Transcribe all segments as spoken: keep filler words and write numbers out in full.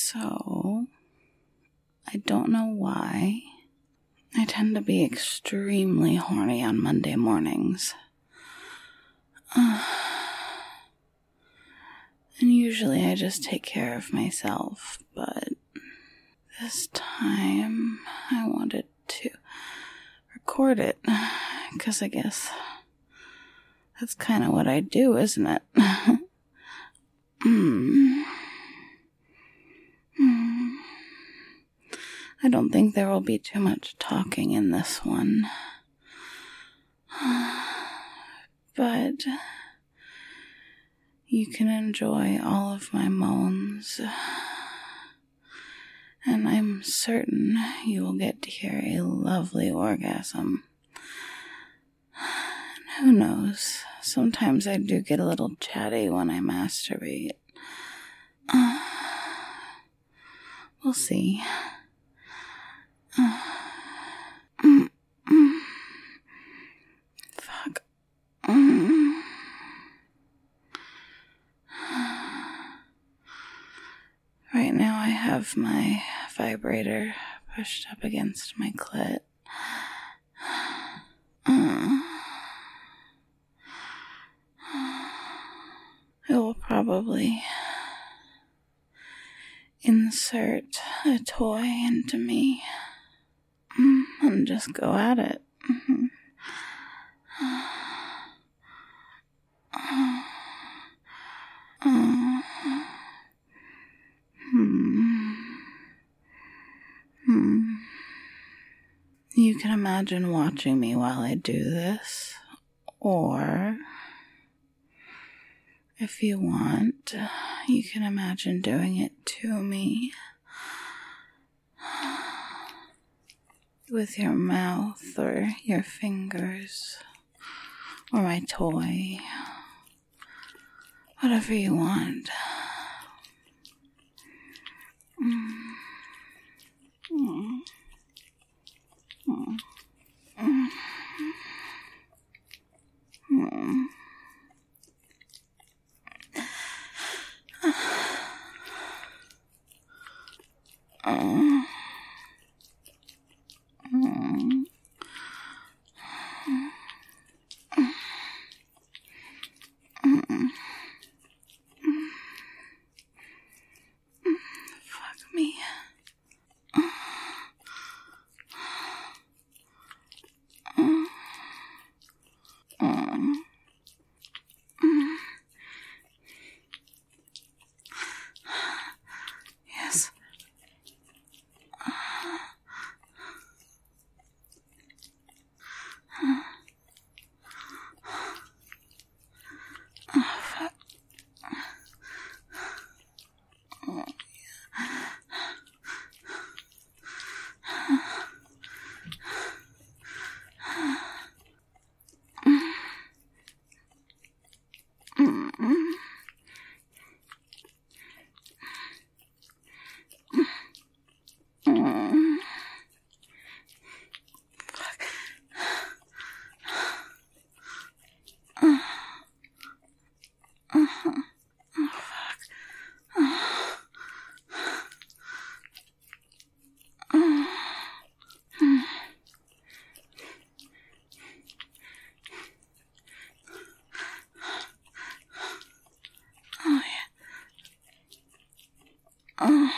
So, I don't know why. I tend to be extremely horny on Monday mornings. Uh, and usually I just take care of myself, but this time I wanted to record it, because I guess that's kind of what I do, isn't it? mm. Mm. I don't think there will be too much talking in this one. But you can enjoy all of my moans. And I'm certain you will get to hear a lovely orgasm. And who knows, sometimes I do get a little chatty when I masturbate. Uh, we'll see. Uh, mm, mm, fuck. Mm. Right now I have my vibrator pushed up against my clit. Uh, it will probably insert a toy into me and just go at it. Mm-hmm. Uh, uh, hmm. Hmm. You can imagine watching me while I do this, or if you want, you can imagine doing it to me with your mouth or your fingers or my toy, whatever you want. Mm. Mm. Mm. Mm. Mm. Uh. Mm. Mm. Fuck me. Yes. Oh, fuck. Oh, Oh.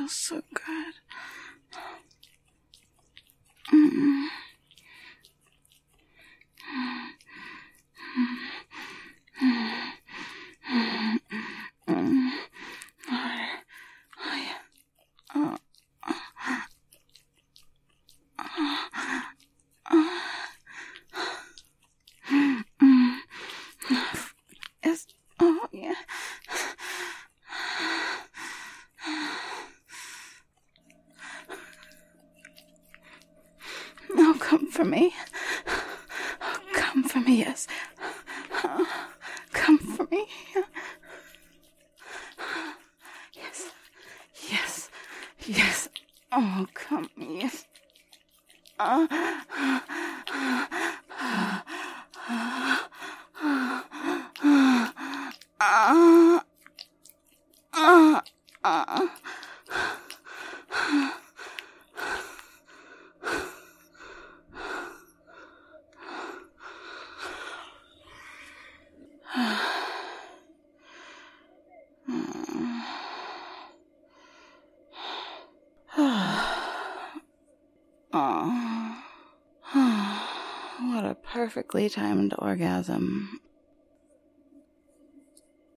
feels so good. Mm. Yes. Oh, yeah. Oh, come for me. Oh, come for me, yes. Oh, come for me. Yes. Yes. Yes. Oh, come, yes. Uh, uh, uh, uh, uh, uh. Oh, what a perfectly timed orgasm.